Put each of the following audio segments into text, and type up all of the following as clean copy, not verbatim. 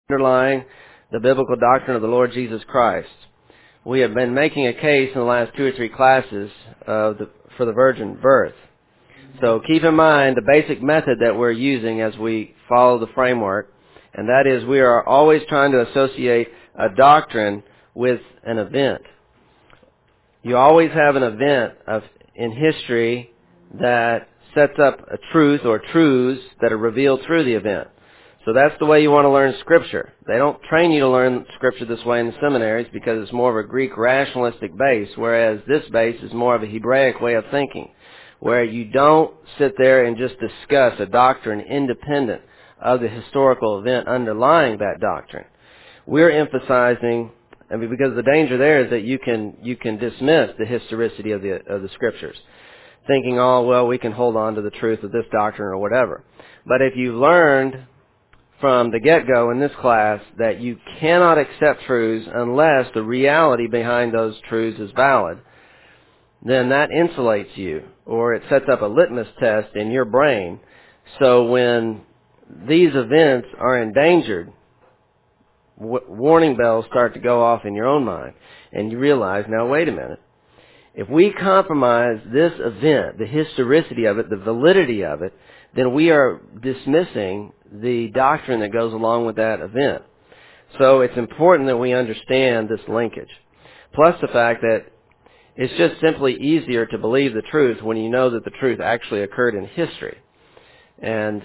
underlying the biblical doctrine of the Lord Jesus Christ. We have been making a case in the last 2 or 3 classes for the virgin birth. So keep in mind the basic method that we're using as we follow the framework, and that is we are always trying to associate a doctrine with an event. You always have an event in history that sets up a truth or truths that are revealed through the event. So that's the way you want to learn Scripture. They don't train you to learn Scripture this way in the seminaries because it's more of a Greek rationalistic base, whereas this base is more of a Hebraic way of thinking, where you don't sit there and just discuss a doctrine independent of the historical event underlying that doctrine. We're emphasizing, because the danger there is that you can dismiss the historicity of the Scriptures, thinking, oh, well, we can hold on to the truth of this doctrine or whatever. But if you've learned from the get-go in this class that you cannot accept truths unless the reality behind those truths is valid, then that insulates you, or it sets up a litmus test in your brain. So when these events are endangered, warning bells start to go off in your own mind, and you realize, now wait a minute, if we compromise this event, the historicity of it, the validity of it, then we are dismissing the doctrine that goes along with that event. So it's important that we understand this linkage. Plus the fact that it's just simply easier to believe the truth when you know that the truth actually occurred in history. And,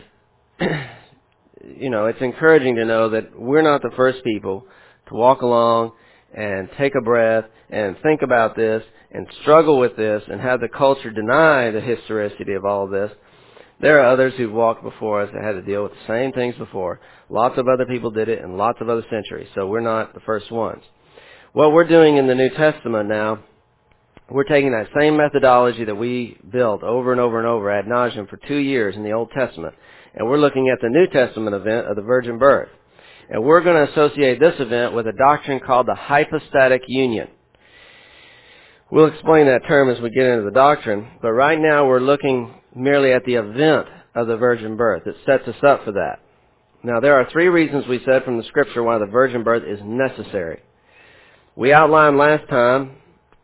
it's encouraging to know that we're not the first people to walk along and take a breath and think about this and struggle with this and have the culture deny the historicity of all of this. There are others who've walked before us that had to deal with the same things before. Lots of other people did it in lots of other centuries, so we're not the first ones. What we're doing in the New Testament now, we're taking that same methodology that we built over and over and over ad nauseum for 2 years in the Old Testament, and we're looking at the New Testament event of the virgin birth. And we're going to associate this event with a doctrine called the hypostatic union. We'll explain that term as we get into the doctrine, but right now we're looking merely at the event of the virgin birth. It sets us up for that. Now, there are 3 reasons we said from the Scripture why the virgin birth is necessary. We outlined last time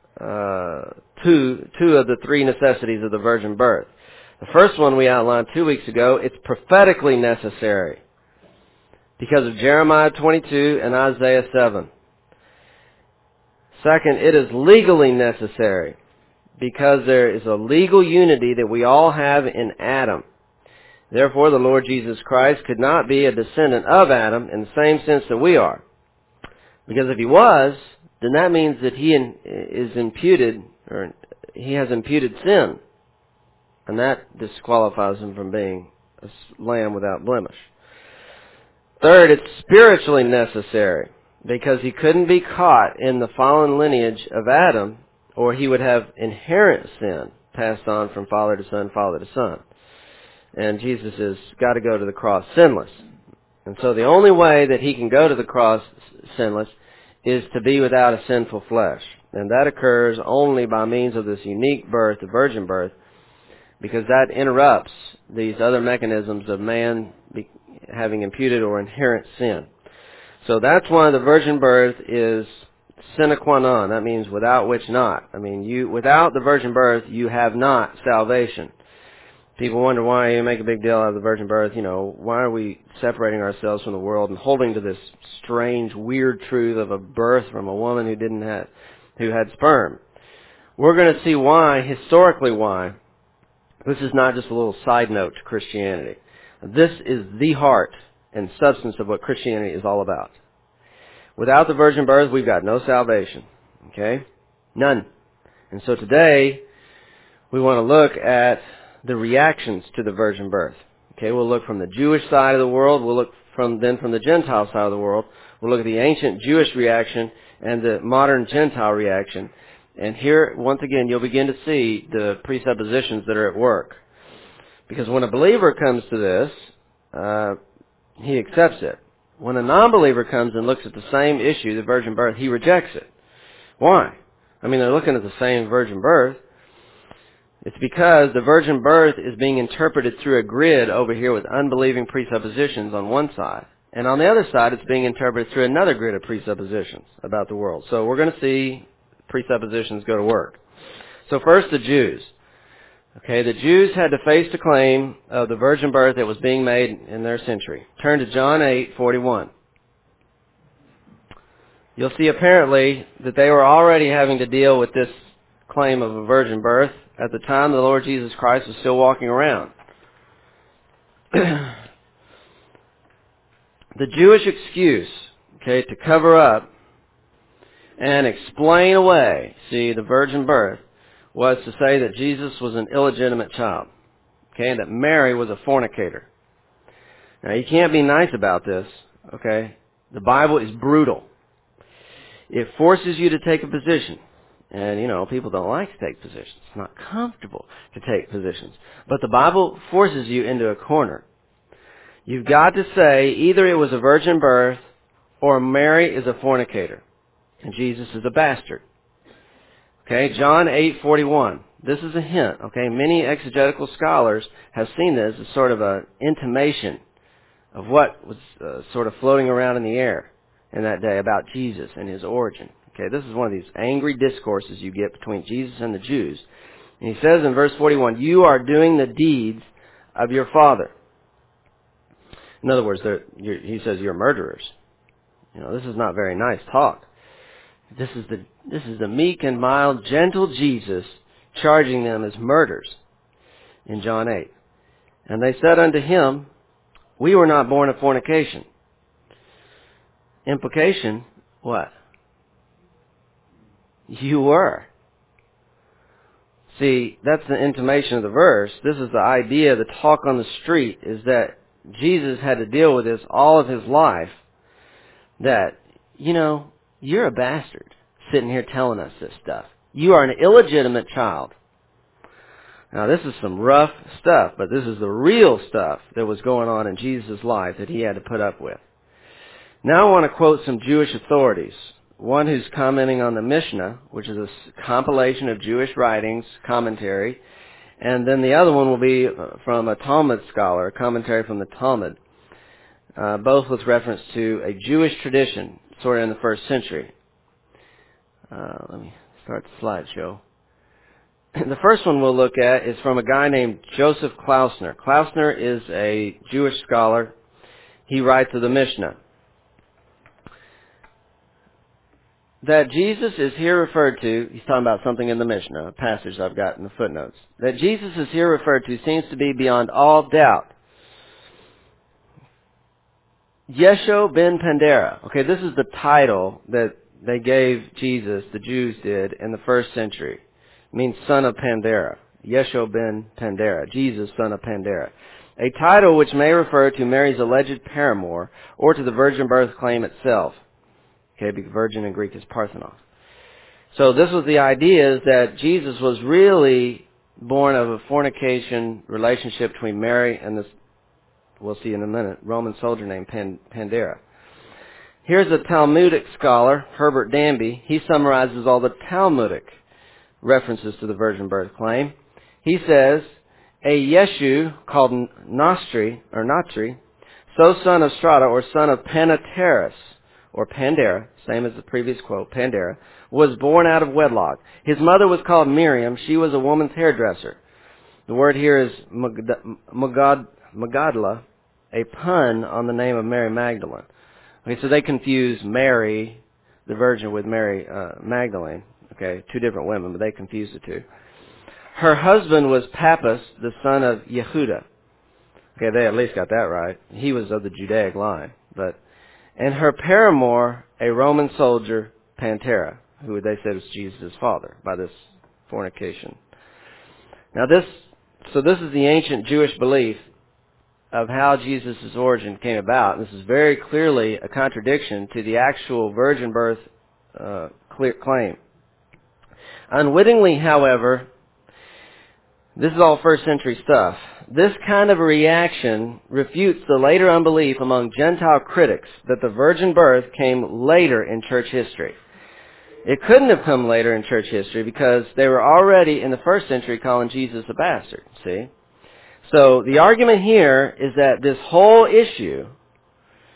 two of the 3 necessities of the virgin birth. The first one we outlined 2 weeks ago. It's prophetically necessary because of Jeremiah 22 and Isaiah 7. Second, it is legally necessary because there is a legal unity that we all have in Adam. Therefore, the Lord Jesus Christ could not be a descendant of Adam in the same sense that we are. Because if he was, then that means that he is imputed, or he has imputed sin. And that disqualifies him from being a lamb without blemish. Third, it's spiritually necessary because he couldn't be caught in the fallen lineage of Adam, or he would have inherent sin passed on from father to son, father to son. And Jesus has got to go to the cross sinless. And so the only way that he can go to the cross sinless is to be without a sinful flesh. And that occurs only by means of this unique birth, the virgin birth, because that interrupts these other mechanisms of man having imputed or inherent sin. So that's why the virgin birth is sine qua non. That means without which not. Without the virgin birth, you have not salvation. People wonder why you make a big deal out of the virgin birth. Why are we separating ourselves from the world and holding to this strange, weird truth of a birth from a woman who had sperm? We're going to see why, historically why. This is not just a little side note to Christianity. This is the heart and substance of what Christianity is all about. Without the virgin birth, we've got no salvation. Okay? None. And so today, we want to look at the reactions to the virgin birth. Okay, we'll look from the Jewish side of the world. We'll look from the Gentile side of the world. We'll look at the ancient Jewish reaction and the modern Gentile reaction. And here, once again, you'll begin to see the presuppositions that are at work. Because when a believer comes to this, he accepts it. When a non-believer comes and looks at the same issue, the virgin birth, he rejects it. Why? They're looking at the same virgin birth. It's because the virgin birth is being interpreted through a grid over here with unbelieving presuppositions on one side And on the other side, it's being interpreted through another grid of presuppositions about the world. So we're going to see presuppositions go to work. So first, the Jews. Okay, the Jews had to face the claim of the virgin birth that was being made in their century. Turn to John 8:41. You'll see apparently that they were already having to deal with this claim of a virgin birth at the time the Lord Jesus Christ was still walking around. The Jewish excuse, okay, to cover up and explain away, see, the virgin birth, was to say that Jesus was an illegitimate child, okay, and that Mary was a fornicator. Now, you can't be nice about this, okay? The Bible is brutal. It forces you to take a position. And, people don't like to take positions. It's not comfortable to take positions. But the Bible forces you into a corner. You've got to say either it was a virgin birth or Mary is a fornicator and Jesus is a bastard. Okay, John 8:41. This is a hint. Okay, many exegetical scholars have seen this as sort of an intimation of what was sort of floating around in the air in that day about Jesus and his origin. Okay, this is one of these angry discourses you get between Jesus and the Jews. And he says in verse 41, "You are doing the deeds of your father." In other words, he says you're murderers. This is not very nice talk. This is the meek and mild, gentle Jesus charging them as murderers in John 8. And they said unto him, "We were not born of fornication." Implication, what? You were. See, that's the intimation of the verse. This is the idea, the talk on the street, is that Jesus had to deal with this all of his life. That, you're a bastard sitting here telling us this stuff. You are an illegitimate child. Now, this is some rough stuff, but this is the real stuff that was going on in Jesus' life that he had to put up with. Now I want to quote some Jewish authorities. One who's commenting on the Mishnah, which is a compilation of Jewish writings, commentary, and then the other one will be from a Talmud scholar, a commentary from the Talmud, both with reference to a Jewish tradition, sort of in the first century. Let me start the slideshow. The first one we'll look at is from a guy named Joseph Klausner. Klausner is a Jewish scholar. He writes of the Mishnah that Jesus is here referred to, he's talking about something in the Mishnah, a passage I've got in the footnotes, that Jesus is here referred to seems to be beyond all doubt Yeshua ben Pandera. Okay, this is the title that they gave Jesus, the Jews did, in the first century. It means son of Pandera. Yeshua ben Pandera. Jesus, son of Pandera. A title which may refer to Mary's alleged paramour or to the virgin birth claim itself. Okay, because virgin in Greek is Parthenos. So this was the idea, is that Jesus was really born of a fornication relationship between Mary and this, we'll see in a minute, Roman soldier named Pandera. Here's a Talmudic scholar, Herbert Danby. He summarizes all the Talmudic references to the virgin birth claim. He says, a Yeshu called Natri, so son of Strata, or son of Panateras, or Pandera, same as the previous quote, Pandera, was born out of wedlock. His mother was called Miriam. She was a woman's hairdresser. The word here is Magadla, a pun on the name of Mary Magdalene. Okay, so they confuse Mary, the Virgin, with Mary Magdalene. Okay, two different women, but they confuse the two. Her husband was Pappus, the son of Yehuda. Okay, they at least got that right. He was of the Judaic line. And her paramour, a Roman soldier, Pantera, who they said was Jesus' father by this fornication. Now this is the ancient Jewish belief of how Jesus' origin came about. This is very clearly a contradiction to the actual virgin birth clear claim. Unwittingly, however, this is all first century stuff. This kind of a reaction refutes the later unbelief among Gentile critics that the virgin birth came later in church history. It couldn't have come later in church history because they were already in the first century calling Jesus a bastard, see? So the argument here is that this whole issue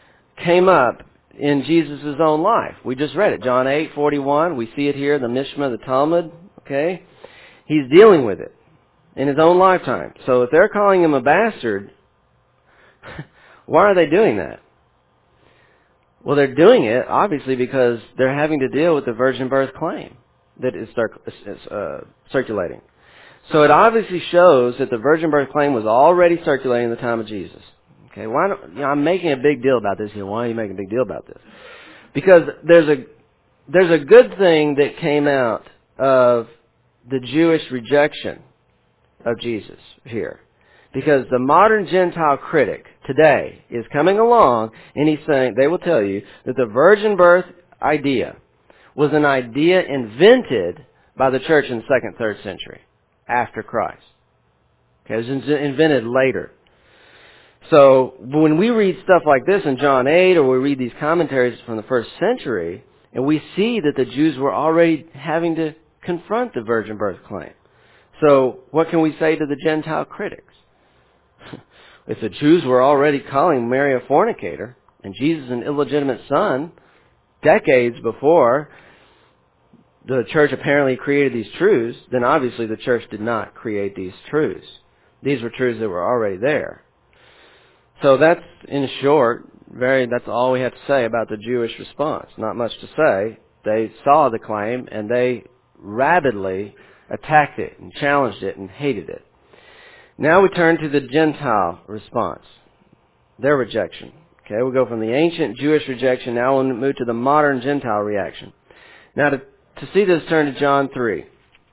came up in Jesus' own life. We just read it, John 8:41. We see it here, the Mishmah, the Talmud. Okay? He's dealing with it in his own lifetime. So if they're calling him a bastard, why are they doing that? Well, they're doing it, obviously, because they're having to deal with the virgin birth claim that is circulating. So it obviously shows that the virgin birth claim was already circulating in the time of Jesus. Okay, I'm making a big deal about this here. Why are you making a big deal about this? Because there's a good thing that came out of the Jewish rejection of Jesus here. Because the modern Gentile critic today is coming along and he's saying, they will tell you that the virgin birth idea was an idea invented by the church in the 2nd, 3rd century after Christ. Okay, it was invented later. So when we read stuff like this in John 8 or we read these commentaries from the 1st century and we see that the Jews were already having to confront the virgin birth claim. So what can we say to the Gentile critics? If the Jews were already calling Mary a fornicator and Jesus an illegitimate son decades before the church apparently created these truths, then obviously the church did not create these truths. These were truths that were already there. So that's, in short, that's all we have to say about the Jewish response. Not much to say. They saw the claim and they rabidly attacked it and challenged it and hated it. Now we turn to the Gentile response, their rejection. Okay, we'll go from the ancient Jewish rejection, now we'll move to the modern Gentile reaction. Now to see this, turn to John 3.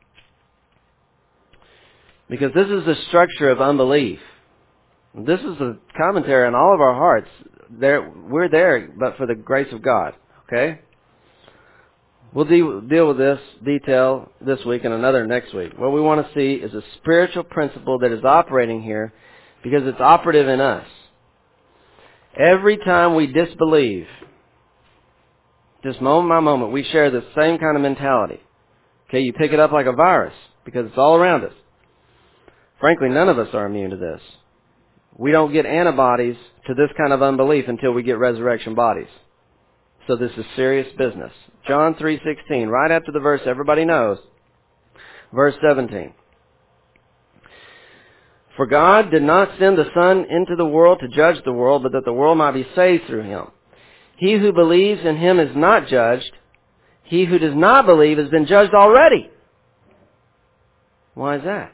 Because this is the structure of unbelief. This is a commentary on all of our hearts. We're there, but for the grace of God. Okay? We'll deal with this detail this week and another next week. What we want to see is a spiritual principle that is operating here because it's operative in us. Every time we disbelieve, just moment by moment, we share the same kind of mentality. Okay, you pick it up like a virus because it's all around us. Frankly, none of us are immune to this. We don't get antibodies to this kind of unbelief until we get resurrection bodies. So this is serious business. John 3:16, right after the verse everybody knows. Verse 17. For God did not send the Son into the world to judge the world, but that the world might be saved through him. He who believes in him is not judged. He who does not believe has been judged already. Why is that?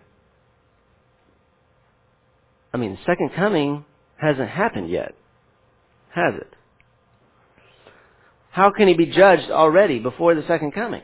I mean, the second coming hasn't happened yet, has it? How can he be judged already before the second coming?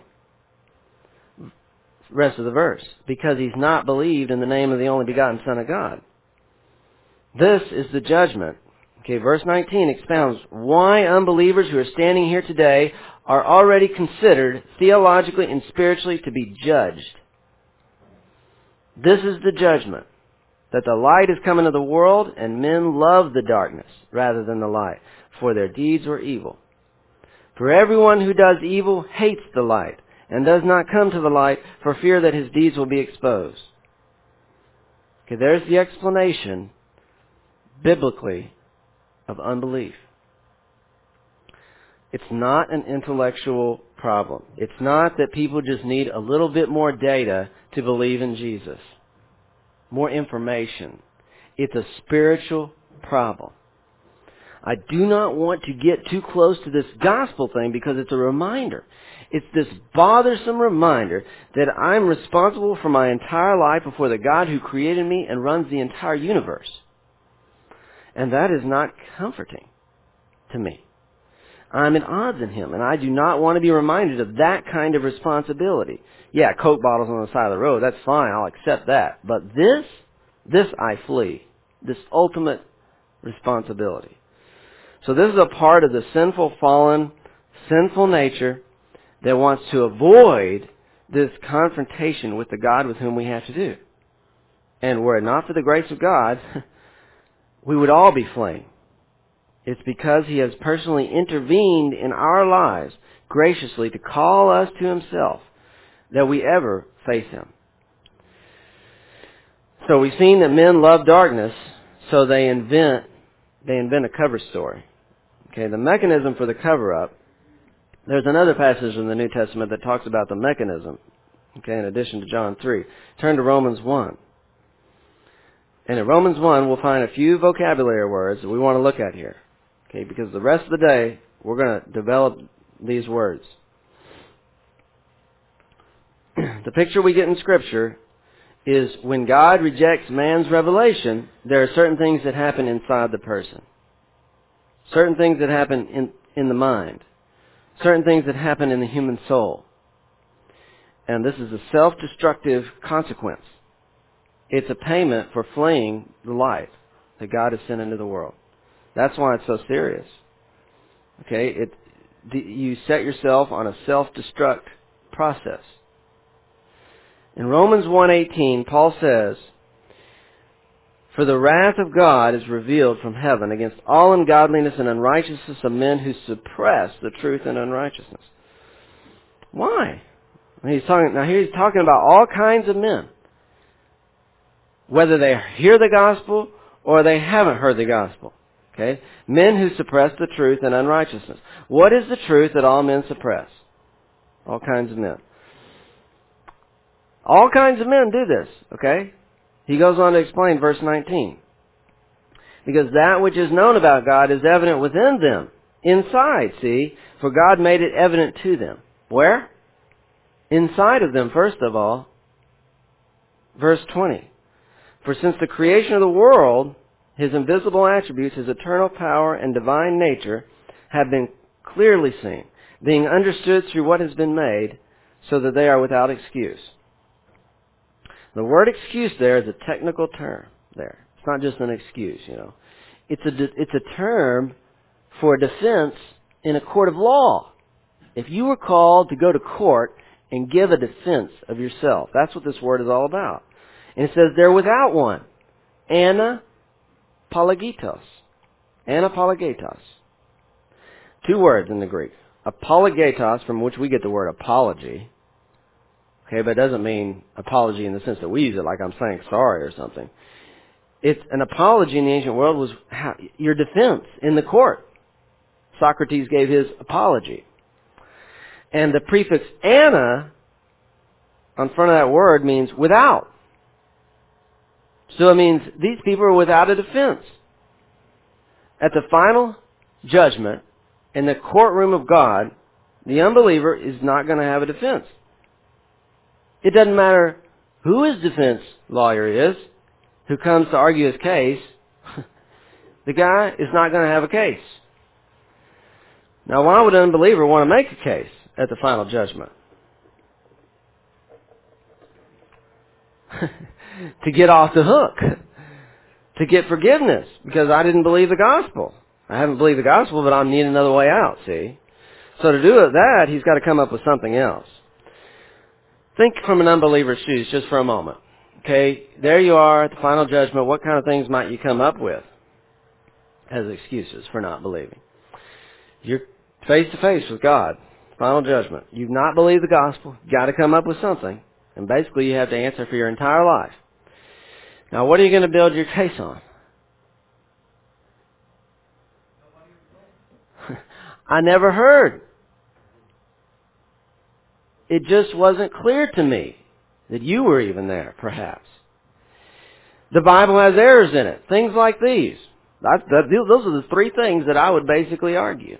Rest of the verse. Because he's not believed in the name of the only begotten Son of God. This is the judgment. Okay, verse 19 expounds why unbelievers who are standing here today are already considered theologically and spiritually to be judged. This is the judgment. That the light is come into the world, and men love the darkness rather than the light, for their deeds were evil. For everyone who does evil hates the light, and does not come to the light for fear that his deeds will be exposed. Okay, there's the explanation, biblically, of unbelief. It's not an intellectual problem. It's not that people just need a little bit more data to believe in Jesus. More information. It's a spiritual problem. I do not want to get too close to this gospel thing because it's a reminder. It's this bothersome reminder that I'm responsible for my entire life before the God who created me and runs the entire universe. And that is not comforting to me. I'm at odds in him, and I do not want to be reminded of that kind of responsibility. Yeah, Coke bottles on the side of the road, that's fine, I'll accept that. But this I flee. This ultimate responsibility. So this is a part of the sinful, fallen, sinful nature that wants to avoid this confrontation with the God with whom we have to do. And were it not for the grace of God, we would all be fleeing. It's because he has personally intervened in our lives graciously to call us to himself that we ever face him. So we've seen that men love darkness, so they invent a cover story. Okay, the mechanism for the cover-up. There's another passage in the New Testament that talks about the mechanism, okay, in addition to John 3. Turn to Romans 1. And in Romans 1, we'll find a few vocabulary words that we want to look at here, okay, because the rest of the day, we're going to develop these words. The picture we get in Scripture is when God rejects man's revelation, there are certain things that happen inside the person. Certain things that happen in the mind. Certain things that happen in the human soul. And this is a self-destructive consequence. It's a payment for fleeing the light that God has sent into the world. That's why it's so serious. Okay, you set yourself on a self-destruct process. In Romans 1:18, Paul says, "For the wrath of God is revealed from heaven against all ungodliness and unrighteousness of men who suppress the truth in unrighteousness." Why? Here he's talking about all kinds of men. Whether they hear the gospel or they haven't heard the gospel. Okay? Men who suppress the truth in unrighteousness. What is the truth that all men suppress? All kinds of men. All kinds of men do this. Okay? He goes on to explain verse 19. Because that which is known about God is evident within them. Inside, see? For God made it evident to them. Where? Inside of them, first of all. Verse 20. For since the creation of the world, His invisible attributes, His eternal power and divine nature have been clearly seen, being understood through what has been made, so that they are without excuse. The word excuse there is a technical term there. It's not just an excuse, you know. It's a term for defense in a court of law. If you were called to go to court and give a defense of yourself, that's what this word is all about. And it says they're without one. Anapologetos. Anapologetos. Two words in the Greek. Apologetos, from which we get the word apology. Okay, but it doesn't mean apology in the sense that we use it like I'm saying sorry or something. It's an apology in the ancient world was your defense in the court. Socrates gave his apology. And the prefix ana on front of that word means without. So it means these people are without a defense. At the final judgment, in the courtroom of God, the unbeliever is not going to have a defense. It doesn't matter who his defense lawyer is, who comes to argue his case, the guy is not going to have a case. Now, why would an unbeliever want to make a case at the final judgment? To get off the hook. To get forgiveness. Because I didn't believe the gospel. I haven't believed the gospel, but I need another way out, see? So to do that, he's got to come up with something else. Think from an unbeliever's shoes just for a moment. Okay, there you are at the final judgment. What kind of things might you come up with as excuses for not believing? You're face to face with God. Final judgment. You've not believed the gospel. You've got to come up with something. And basically you have to answer for your entire life. Now what are you going to build your case on? I never heard. It just wasn't clear to me that you were even there, perhaps. The Bible has errors in it. Things like these. Those are the three things that I would basically argue.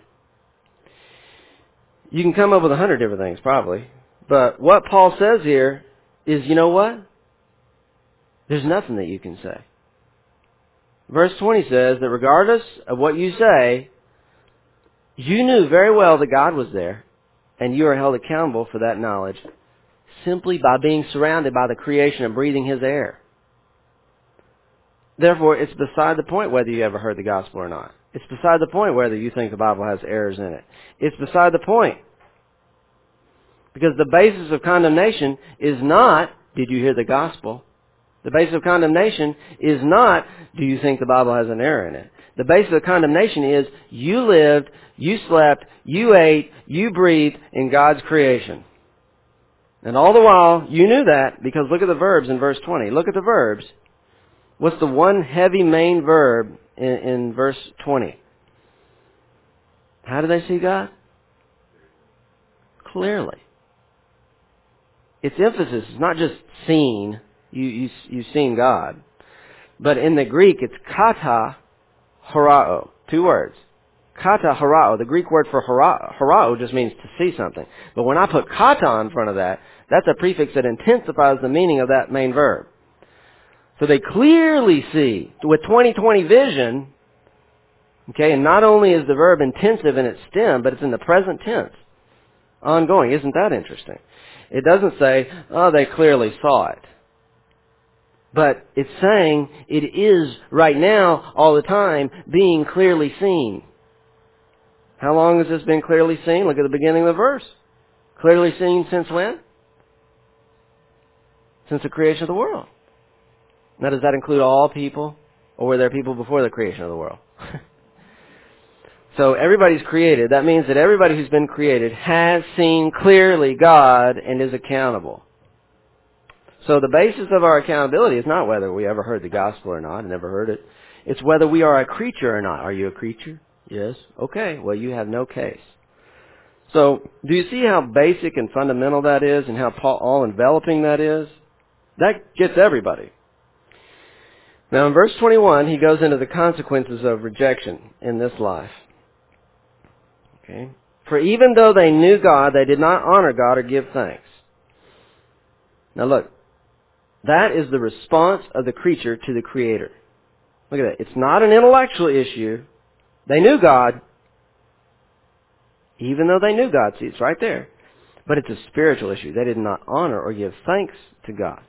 You can come up with 100 different things, probably. But what Paul says here is, you know what? There's nothing that you can say. Verse 20 says that regardless of what you say, you knew very well that God was there, and you are held accountable for that knowledge simply by being surrounded by the creation and breathing His air. Therefore, it's beside the point whether you ever heard the gospel or not. It's beside the point whether you think the Bible has errors in it. It's beside the point. Because the basis of condemnation is not, did you hear the gospel? The basis of condemnation is not, do you think the Bible has an error in it? The basis of condemnation is, you lived, you slept, you ate, you breathed in God's creation. And all the while, you knew that, because look at the verbs in verse 20. Look at the verbs. What's the one heavy main verb in verse 20? How do they see God? Clearly. Its emphasis is not just seen, you've seen God. But in the Greek, it's kata horao. 2 words. Kata horao. The Greek word for horao just means to see something. But when I put kata in front of that, that's a prefix that intensifies the meaning of that main verb. So they clearly see, with 20/20 vision, okay, and not only is the verb intensive in its stem, but it's in the present tense. Ongoing. Isn't that interesting? It doesn't say, oh, they clearly saw it. But it's saying it is right now, all the time, being clearly seen. How long has this been clearly seen? Look at the beginning of the verse. Clearly seen since when? Since the creation of the world. Now, does that include all people? Or were there people before the creation of the world? So everybody's created. That means that everybody who's been created has seen clearly God and is accountable. So the basis of our accountability is not whether we ever heard the gospel or not. I never heard it. It's whether we are a creature or not. Are you a creature? Yes. Okay. Well, you have no case. So do you see how basic and fundamental that is and how all-enveloping that is? That gets everybody. Now in verse 21, he goes into the consequences of rejection in this life. Okay. For even though they knew God, they did not honor God or give thanks. Now look, that is the response of the creature to the Creator. Look at that. It's not an intellectual issue. They knew God, even though they knew God. See, it's right there. But it's a spiritual issue. They did not honor or give thanks to God.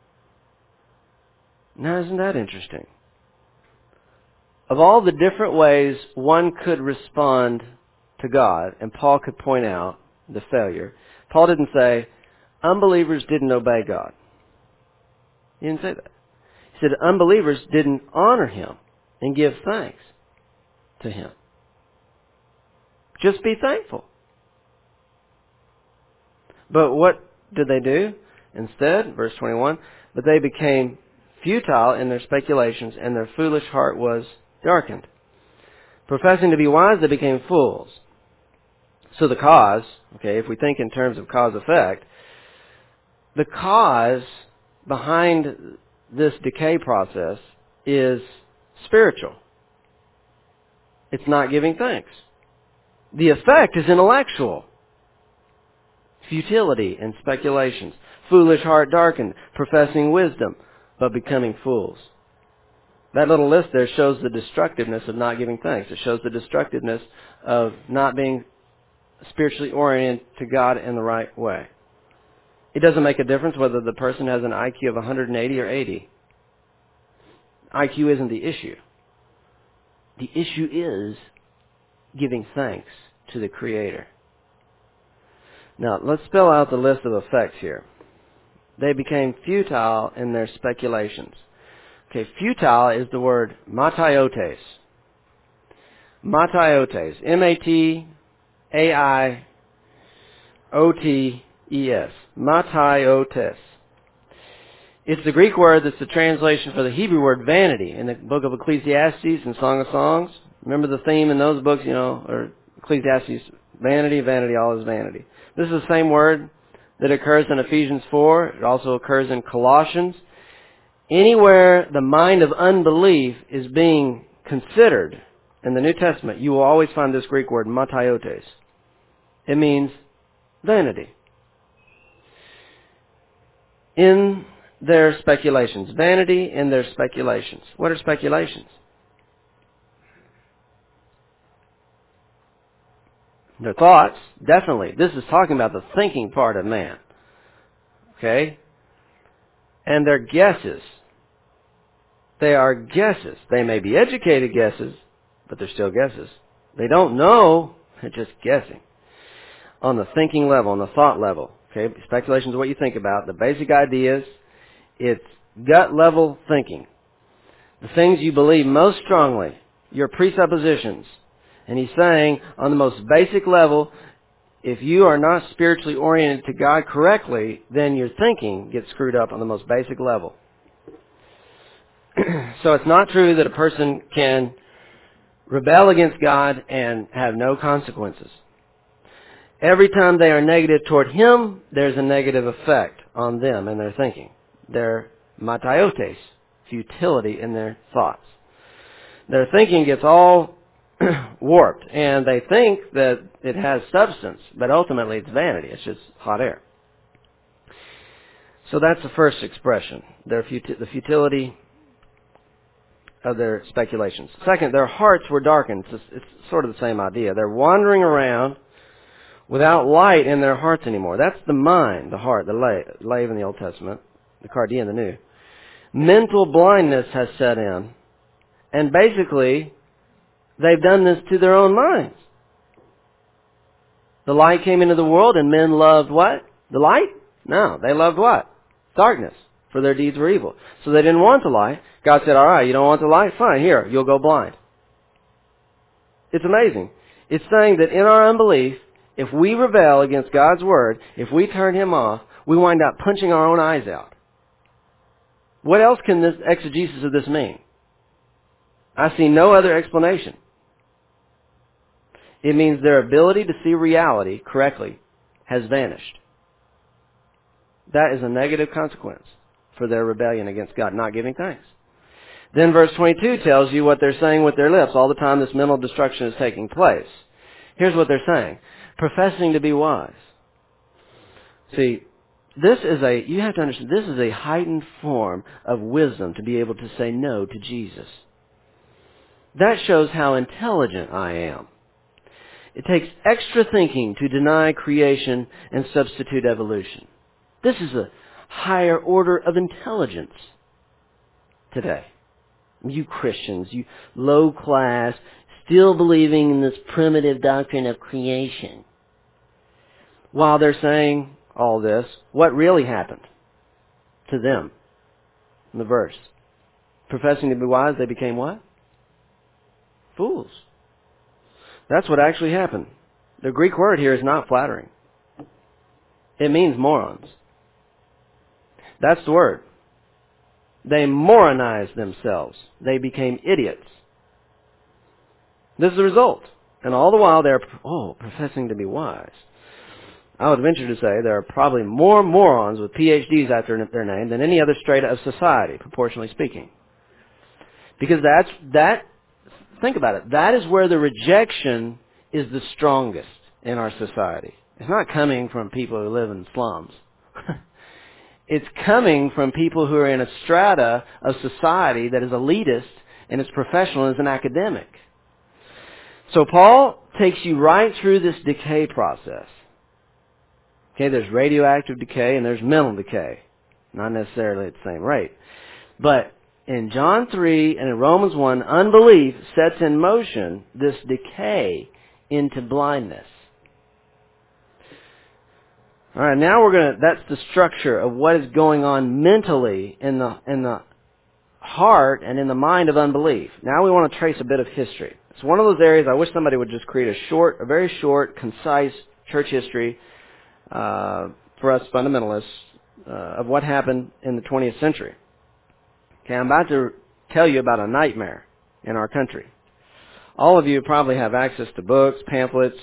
Now, isn't that interesting? Of all the different ways one could respond to God, and Paul could point out the failure, Paul didn't say, unbelievers didn't obey God. He didn't say that. He said unbelievers didn't honor Him and give thanks to Him. Just be thankful. But what did they do? Instead, verse 21, but they became futile in their speculations, and their foolish heart was darkened. Professing to be wise, they became fools. So the cause, okay, if we think in terms of cause-effect, the cause behind this decay process is spiritual. It's not giving thanks. The effect is intellectual. Futility and speculations. Foolish heart darkened, professing wisdom, but becoming fools. That little list there shows the destructiveness of not giving thanks. It shows the destructiveness of not being spiritually oriented to God in the right way. It doesn't make a difference whether the person has an IQ of 180 or 80. IQ isn't the issue. The issue is giving thanks to the Creator. Now, let's spell out the list of effects here. They became futile in their speculations. Okay, futile is the word mataiotes. Mataiotes. M-A-T-A-I-O-T-E-S. Mataiotes. It's the Greek word that's the translation for the Hebrew word vanity in the book of Ecclesiastes and Song of Songs. Remember the theme in those books, or Ecclesiastes, vanity, vanity, all is vanity. This is the same word that occurs in Ephesians 4. It also occurs in Colossians. Anywhere the mind of unbelief is being considered in the New Testament, you will always find this Greek word, mataiotes. It means vanity. In their speculations. Vanity in their speculations. What are speculations? Their thoughts, definitely. This is talking about the thinking part of man. Okay? And their guesses. They are guesses. They may be educated guesses, but they're still guesses. They don't know, they're just guessing. On the thinking level, on the thought level. Okay? Speculation is what you think about. The basic ideas, it's gut level thinking. The things you believe most strongly, your presuppositions. And he's saying, on the most basic level, if you are not spiritually oriented to God correctly, then your thinking gets screwed up on the most basic level. So it's not true that a person can rebel against God and have no consequences. Every time they are negative toward Him, there's a negative effect on them and their thinking. Their mataiotes, futility in their thoughts. Their thinking gets all warped, and they think that it has substance, but ultimately it's vanity. It's just hot air. So that's the first expression, the futility of their speculations. Second, their hearts were darkened. It's sort of the same idea. They're wandering around without light in their hearts anymore. That's the mind, the heart, the lave in the Old Testament, the cardia in the New. Mental blindness has set in, and basically, they've done this to their own minds. The light came into the world, and men loved what? The light? No, they loved what? Darkness, for their deeds were evil. So they didn't want the light. God said, all right, you don't want the light? Fine, here, you'll go blind. It's amazing. It's saying that in our unbelief, if we rebel against God's Word, if we turn Him off, we wind up punching our own eyes out. What else can this exegesis of this mean? I see no other explanation. It means their ability to see reality correctly has vanished. That is a negative consequence for their rebellion against God, not giving thanks. Then verse 22 tells you what they're saying with their lips all the time this mental destruction is taking place. Here's what they're saying. Professing to be wise. See, you have to understand, this is a heightened form of wisdom to be able to say no to Jesus. That shows how intelligent I am. It takes extra thinking to deny creation and substitute evolution. This is a higher order of intelligence today. You Christians, you low class, still believing in this primitive doctrine of creation. While they're saying all this, what really happened to them in the verse? Professing to be wise, they became what? Fools. That's what actually happened. The Greek word here is not flattering. It means morons. That's the word. They moronized themselves. They became idiots. This is the result. And all the while they're, professing to be wise. I would venture to say there are probably more morons with PhDs after their name than any other strata of society, proportionally speaking. Because think about it, that is where the rejection is the strongest in our society. It's not coming from people who live in slums. It's coming from people who are in a strata of society that is elitist and is professional and is an academic. So Paul takes you right through this decay process. Okay, there's radioactive decay and there's mental decay. Not necessarily at the same rate. But in John 3 and in Romans 1, unbelief sets in motion this decay into blindness. All right, now that's the structure of what is going on mentally in the heart and in the mind of unbelief. Now we want to trace a bit of history. It's one of those areas I wish somebody would just create a very short, concise church history for us fundamentalists of what happened in the 20th century. Okay, I'm about to tell you about a nightmare in our country. All of you probably have access to books, pamphlets,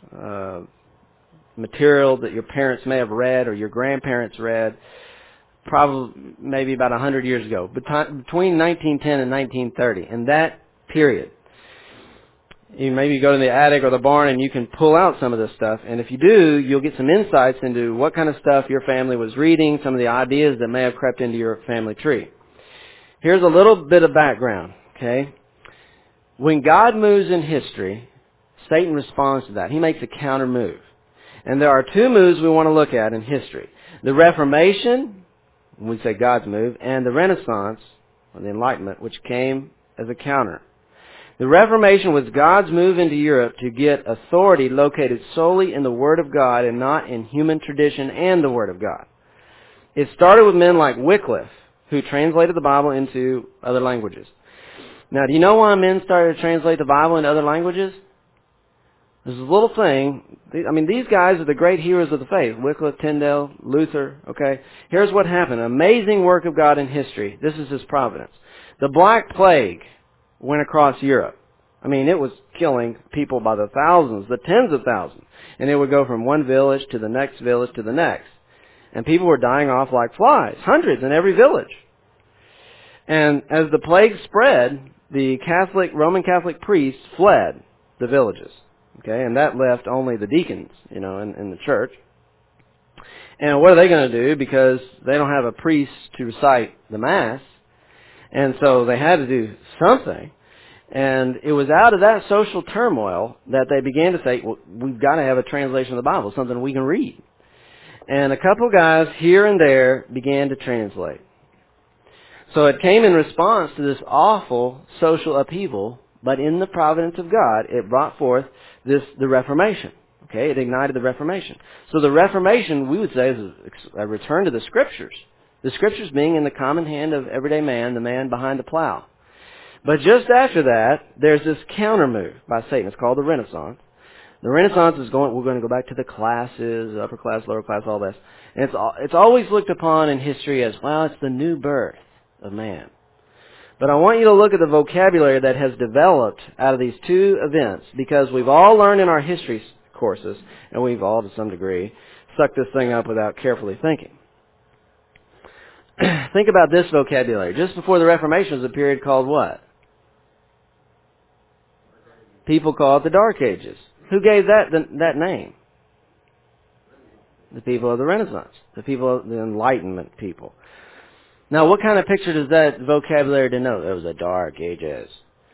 material that your parents may have read or your grandparents read, probably maybe about 100 years ago, between 1910 and 1930. In that period, you maybe go to the attic or the barn and you can pull out some of this stuff. And if you do, you'll get some insights into what kind of stuff your family was reading, some of the ideas that may have crept into your family tree. Here's a little bit of background, okay? When God moves in history, Satan responds to that. He makes a counter move. And there are two moves we want to look at in history. The Reformation, we say God's move, and the Renaissance, or the Enlightenment, which came as a counter. The Reformation was God's move into Europe to get authority located solely in the Word of God and not in human tradition and the Word of God. It started with men like Wycliffe, who translated the Bible into other languages. Now, do you know why men started to translate the Bible into other languages? There's a little thing. These guys are the great heroes of the faith. Wycliffe, Tyndale, Luther, okay? Here's what happened. An amazing work of God in history. This is His providence. The Black Plague went across Europe. I mean, it was killing people by the thousands, the tens of thousands. And it would go from one village to the next village to the next. And people were dying off like flies, hundreds in every village. And as the plague spread, the Roman Catholic priests fled the villages. Okay, and that left only the deacons, in the church. And what are they going to do? Because they don't have a priest to recite the Mass. And so they had to do something. And it was out of that social turmoil that they began to say, well, we've got to have a translation of the Bible, something we can read. And a couple guys here and there began to translate. So it came in response to this awful social upheaval, but in the providence of God, it brought forth the Reformation. Okay, it ignited the Reformation. So the Reformation, we would say, is a return to the Scriptures. The Scriptures being in the common hand of everyday man, the man behind the plow. But just after that, there's this counter move by Satan. It's called the Renaissance. The Renaissance is we're going to go back to the classes, upper class, lower class, all this. And it's always looked upon in history as, well, it's the new birth of man. But I want you to look at the vocabulary that has developed out of these two events, because we've all learned in our history courses, and we've all, to some degree, sucked this thing up without carefully thinking. Think about this vocabulary. Just before the Reformation was a period called what? People call it the Dark Ages. Who gave that name? The people of the Renaissance. The people of the Enlightenment people. Now, what kind of picture does that vocabulary denote? It was the Dark Ages.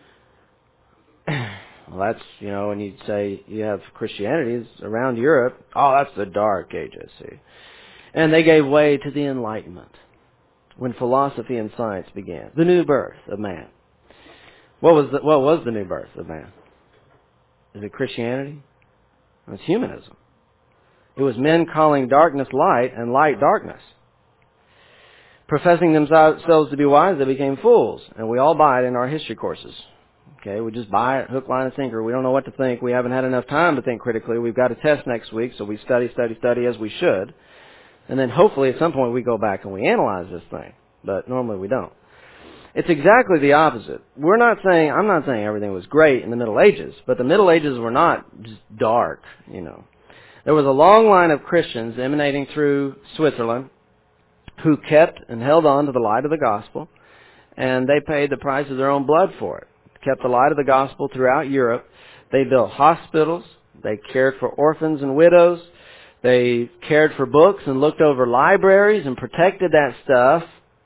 Well, that's, when you say you have Christianities around Europe, oh, that's the Dark Ages, see. And they gave way to the Enlightenment, when philosophy and science began. The new birth of man. What was the new birth of man? Is it Christianity? It was humanism. It was men calling darkness light and light darkness. Professing themselves to be wise, they became fools. And we all buy it in our history courses. Okay, we just buy it, hook, line, and sinker. We don't know what to think. We haven't had enough time to think critically. We've got a test next week, so we study as we should. And then hopefully at some point we go back and we analyze this thing. But normally we don't. It's exactly the opposite. I'm not saying everything was great in the Middle Ages, but the Middle Ages were not just dark, There was a long line of Christians emanating through Switzerland who kept and held on to the light of the gospel, and they paid the price of their own blood for it. Kept the light of the gospel throughout Europe. They built hospitals. They cared for orphans and widows. They cared for books and looked over libraries and protected that stuff.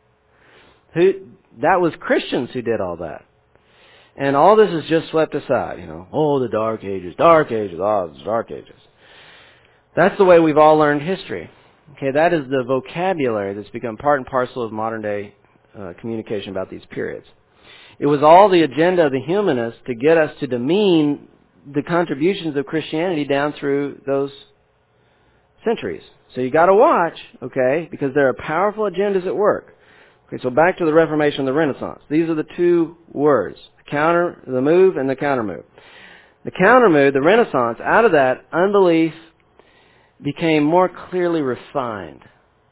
That was Christians who did all that. And all this is just swept aside, Oh, the Dark Ages, oh, the Dark Ages. That's the way we've all learned history. Okay, that is the vocabulary that's become part and parcel of modern day communication about these periods. It was all the agenda of the humanists to get us to demean the contributions of Christianity down through those centuries. So you got to watch, okay, because there are powerful agendas at work. Okay, so back to the Reformation and the Renaissance. These are the two words, the move and the counter move. The counter move, the Renaissance, out of that, unbelief became more clearly refined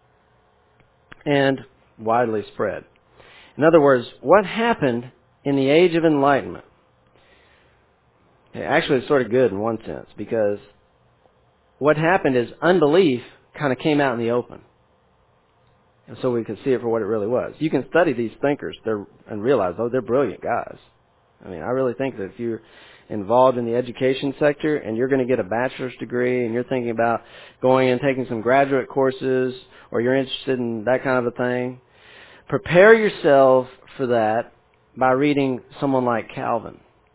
and widely spread. In other words, what happened in the Age of Enlightenment? Okay, actually, it's sort of good in one sense, because what happened is unbelief kind of came out in the open. And so we could see it for what it really was. You can study these thinkers and realize, they're brilliant guys. I mean, I really think that if you're involved in the education sector and you're going to get a bachelor's degree and you're thinking about going and taking some graduate courses, or you're interested in that kind of a thing, prepare yourself for that by reading someone like Calvin.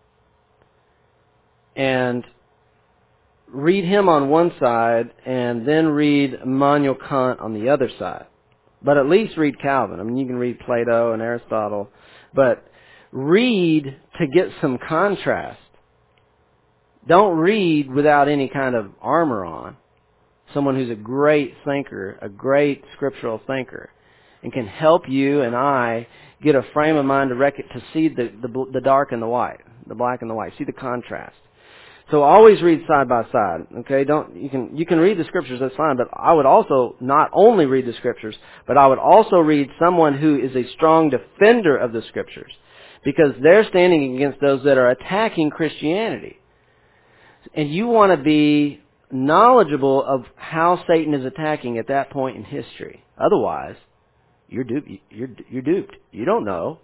And read him on one side and then read Immanuel Kant on the other side. But at least read Calvin. I mean, you can read Plato and Aristotle, but read to get some contrast. Don't read without any kind of armor on. Someone who's a great thinker, a great scriptural thinker, and can help you and I get a frame of mind to see the dark and the white, the black and the white, see the contrast. So always read side by side. Okay, you can read the scriptures, that's fine, but I would also not only read the scriptures, but I would also read someone who is a strong defender of the scriptures. because they're standing against those that are attacking Christianity. And you want to be knowledgeable of how Satan is attacking at that point in history. Otherwise, you're duped. You're duped. You don't know.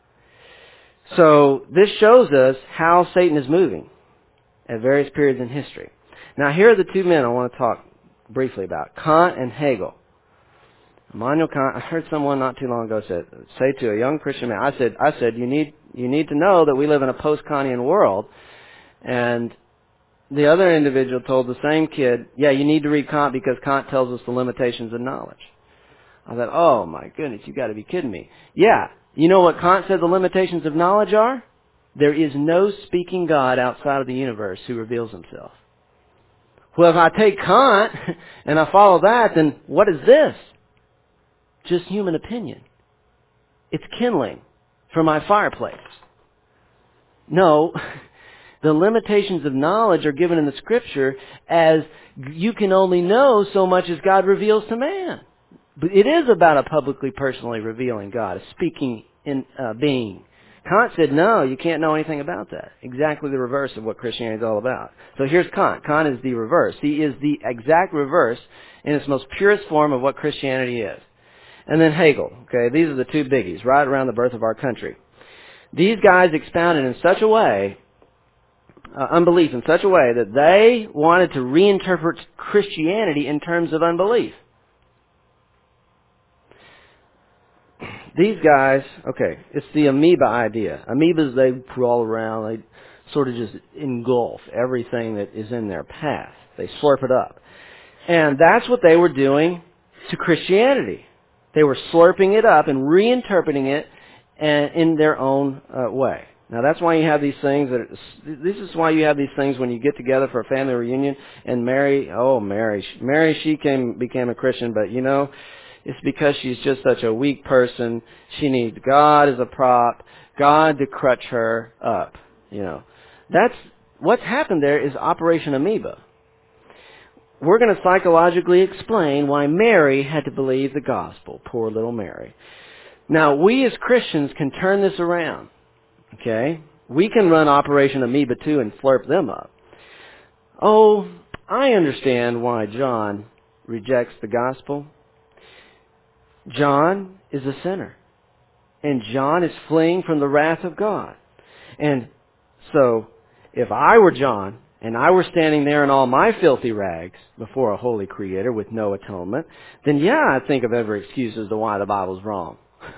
So this shows us how Satan is moving at various periods in history. Now here are the two men I want to talk briefly about, Kant and Hegel. Immanuel Kant, I heard someone not too long ago say to a young Christian man, I said, you need to know that we live in a post-Kantian world. And the other individual told the same kid, yeah, you need to read Kant because Kant tells us the limitations of knowledge. I thought, oh my goodness, you got to be kidding me. Yeah, you know what Kant said the limitations of knowledge are? There is no speaking God outside of the universe who reveals himself. Well, if I take Kant and I follow that, then what is this? Just human opinion. It's kindling for my fireplace. No, the limitations of knowledge are given in the Scripture as you can only know so much as God reveals to man. But it is about a publicly, personally revealing God, a speaking being. Kant said, no, you can't know anything about that. Exactly the reverse of what Christianity is all about. So here's Kant. Kant is the reverse. He is the exact reverse in its most purest form of what Christianity is. And then Hegel. Okay, these are the two biggies, right around the birth of our country. These guys expounded in such a way, unbelief in such a way, that they wanted to reinterpret Christianity in terms of unbelief. These guys, okay, it's the amoeba idea. Amoebas, they crawl around, they sort of just engulf everything that is in their path. They slurp it up. And that's what they were doing to Christianity. They were slurping it up and reinterpreting it in their own way. Now that's why you have these things this is why you have these things when you get together for a family reunion and Mary, she became a Christian, but you know, it's because she's just such a weak person. She needs God as a prop, God to crutch her up. You know, that's what's happened there is Operation Amoeba. We're going to psychologically explain why Mary had to believe the gospel. Poor little Mary. Now, we as Christians can turn this around. Okay? We can run Operation Amoeba too and slurp them up. Oh, I understand why John rejects the gospel. John is a sinner. And John is fleeing from the wrath of God. And so, if I were John, and I were standing there in all my filthy rags before a holy Creator with no atonement, then yeah, I'd think of every excuse as to why the Bible's wrong.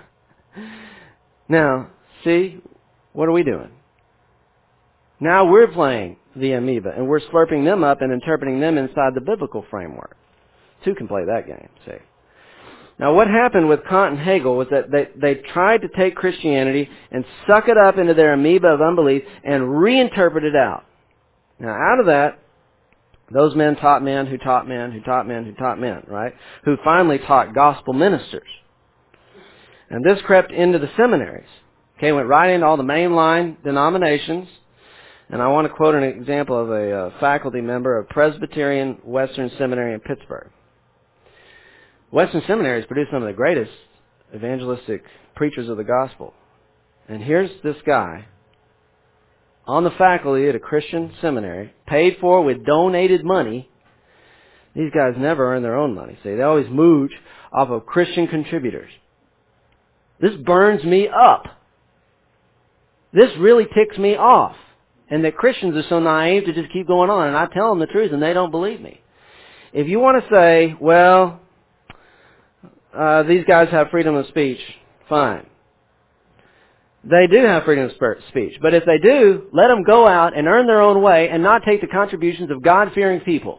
Now, see, what are we doing? Now we're playing the amoeba, and we're slurping them up and interpreting them inside the biblical framework. Two can play that game, see. Now what happened with Kant and Hegel was that they tried to take Christianity and suck it up into their amoeba of unbelief and reinterpret it out. Now out of that, those men taught men who taught men who taught men who taught men, right? Who finally taught gospel ministers. And this crept into the seminaries. Okay, went right into all the mainline denominations. And I want to quote an example of a faculty member of Presbyterian Western Seminary in Pittsburgh. Western seminaries produce some of the greatest evangelistic preachers of the gospel. And here's this guy on the faculty at a Christian seminary, paid for with donated money. These guys never earn their own money. See, they always mooch off of Christian contributors. This burns me up. This really ticks me off. And that Christians are so naive to just keep going on. And I tell them the truth and they don't believe me. If you want to say, well, these guys have freedom of speech, fine. They do have freedom of speech. But if they do, let them go out and earn their own way and not take the contributions of God-fearing people.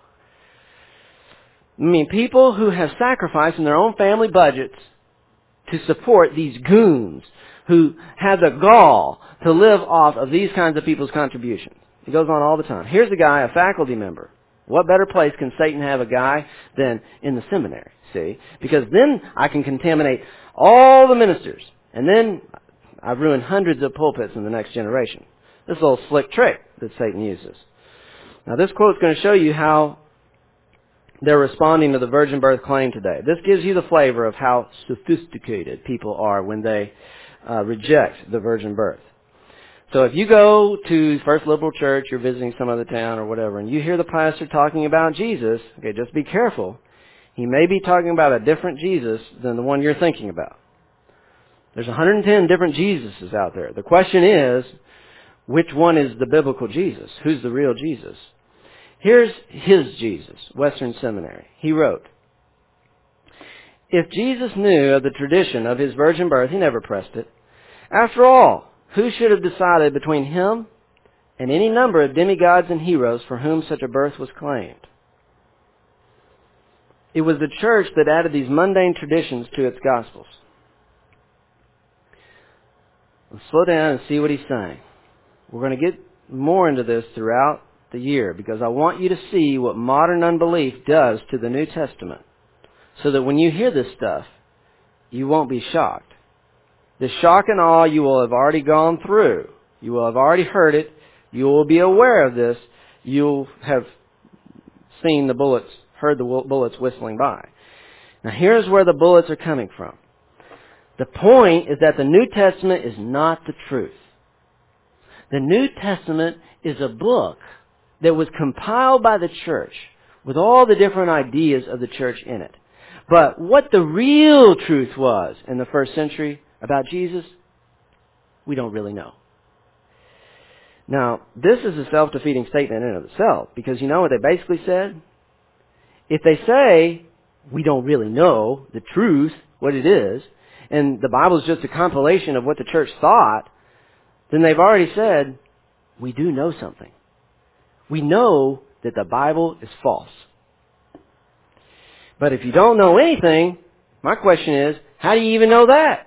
I mean, people who have sacrificed in their own family budgets to support these goons who have the gall to live off of these kinds of people's contributions. It goes on all the time. Here's a guy, a faculty member. What better place can Satan have a guy than in the seminary, see? Because then I can contaminate all the ministers. And then I've ruined hundreds of pulpits in the next generation. This little slick trick that Satan uses. Now this quote is going to show you how they're responding to the virgin birth claim today. This gives you the flavor of how sophisticated people are when they reject the virgin birth. So if you go to First Liberal Church, you're visiting some other town or whatever, and you hear the pastor talking about Jesus, okay, just be careful. He may be talking about a different Jesus than the one you're thinking about. There's 110 different Jesuses out there. The question is, which one is the biblical Jesus? Who's the real Jesus? Here's his Jesus, Western Seminary. He wrote, if Jesus knew of the tradition of his virgin birth, he never pressed it. After all, who should have decided between him and any number of demigods and heroes for whom such a birth was claimed? It was the church that added these mundane traditions to its gospels. Let's slow down and see what he's saying. We're going to get more into this throughout the year because I want you to see what modern unbelief does to the New Testament so that when you hear this stuff, you won't be shocked. The shock and awe you will have already gone through. You will have already heard it. You will be aware of this. You'll have seen the bullets, heard the bullets whistling by. Now here's where the bullets are coming from. The point is that the New Testament is not the truth. The New Testament is a book that was compiled by the church with all the different ideas of the church in it. But what the real truth was in the first century about Jesus, we don't really know. Now, this is a self-defeating statement in and of itself, because you know what they basically said? If they say, we don't really know the truth, what it is, and the Bible is just a compilation of what the church thought, then they've already said, we do know something. We know that the Bible is false. But if you don't know anything, my question is, how do you even know that?